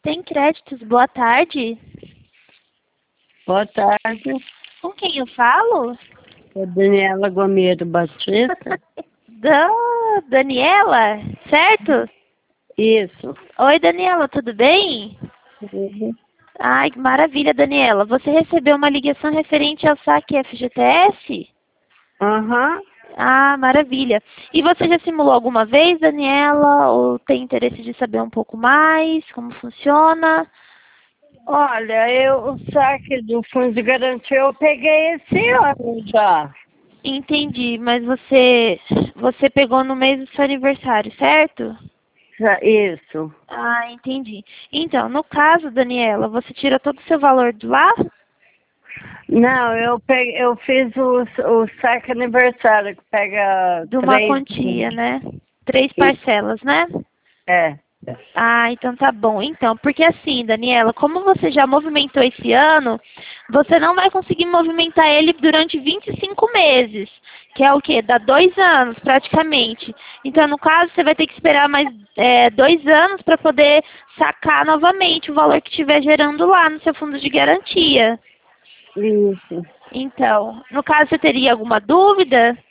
Sem créditos, boa tarde. Boa tarde, Com quem eu falo? é Daniela Gomeiro Batista. Daniela, certo? Isso. Oi, Daniela, tudo bem? Uhum. Ai, que maravilha, Daniela. Você recebeu uma ligação referente ao saque FGTS? Aham. Ah, maravilha. E você já simulou alguma vez, Daniela? Ou tem interesse de saber um pouco mais como funciona? Olha, o saque do Fundo de Garantia eu peguei esse ano já. Entendi, mas você pegou no mês do seu aniversário, certo? Isso. Ah, entendi. Então, no caso, Daniela, você tira todo o seu valor de lá? Não, eu fiz o saque aniversário, que pega De uma 3. quantia, né? 3 parcelas, né? É. Ah, então tá bom. Então, porque assim, Daniela, como você já movimentou esse ano, você não vai conseguir movimentar ele durante 25 meses, que é o quê? Dá 2 anos, praticamente. Então, no caso, você vai ter que esperar mais 2 anos para poder sacar novamente o valor que estiver gerando lá no seu fundo de garantia. Isso. Então, no caso, você teria alguma dúvida?